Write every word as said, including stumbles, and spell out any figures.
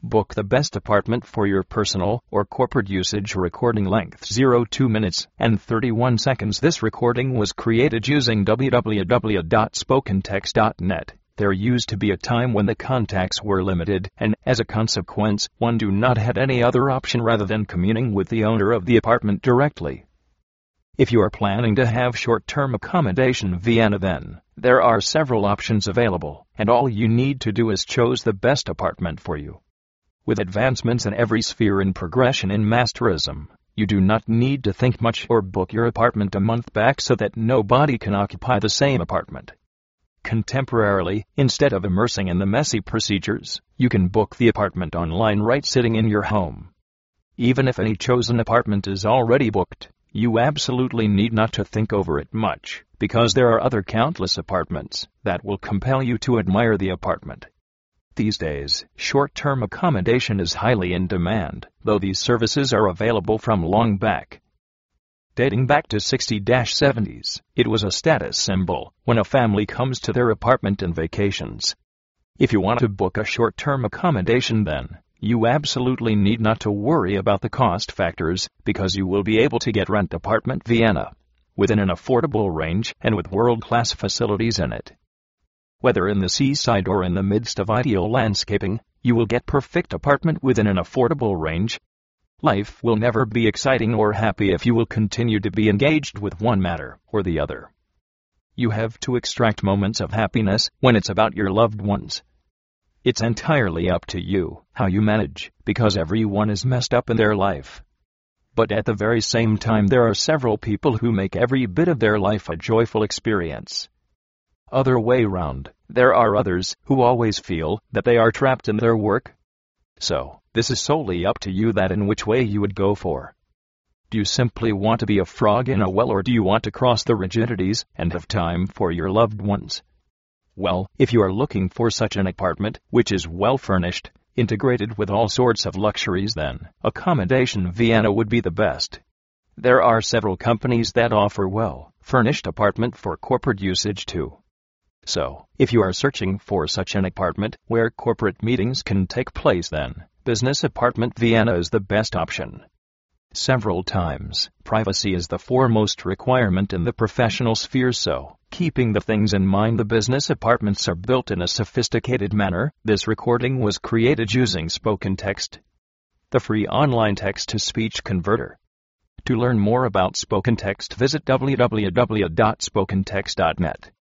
Book the best apartment for your personal or corporate usage. Recording length zero point two minutes and thirty-one seconds. This recording was created using w w w dot spoken text dot net. There used to be a time when the contacts were limited, and, as a consequence, one do not had any other option rather than communing with the owner of the apartment directly. If you are planning to have short-term accommodation in Vienna, then there are several options available, and all you need to do is choose the best apartment for you. With advancements in every sphere and progression in mass tourism, you do not need to think much or book your apartment a month back so that nobody can occupy the same apartment. Contemporarily, instead of immersing in the messy procedures, you can book the apartment online right sitting in your home. Even if any chosen apartment is already booked, you absolutely need not to think over it much, because there are other countless apartments that will compel you to admire the apartment. These days, short-term accommodation is highly in demand, though these services are available from long back. Dating back to sixties to seventies, it was a status symbol when a family comes to their apartment on vacations. If you want to book a short-term accommodation, then you absolutely need not to worry about the cost factors, because you will be able to get rent apartment Vienna within an affordable range and with world-class facilities in it. Whether in the seaside or in the midst of ideal landscaping, you will get perfect apartment within an affordable range. Life will never be exciting or happy if you will continue to be engaged with one matter or the other. You have to extract moments of happiness when it's about your loved ones. It's entirely up to you how you manage, because everyone is messed up in their life. But at the very same time, there are several people who make every bit of their life a joyful experience. Other way round, there are others who always feel that they are trapped in their work. So, this is solely up to you that in which way you would go for. Do you simply want to be a frog in a well, or do you want to cross the rigidities and have time for your loved ones? Well, if you are looking for such an apartment, which is well furnished, integrated with all sorts of luxuries, then Accommodation Vienna would be the best. There are several companies that offer well-furnished apartment for corporate usage too. So, if you are searching for such an apartment where corporate meetings can take place, then Business Apartment Vienna is the best option. Several times, privacy is the foremost requirement in the professional sphere, so, keeping the things in mind, the business apartments are built in a sophisticated manner. This recording was created using Spoken Text, the free online text-to-speech converter. To learn more about Spoken Text, visit w w w dot spoken text dot net.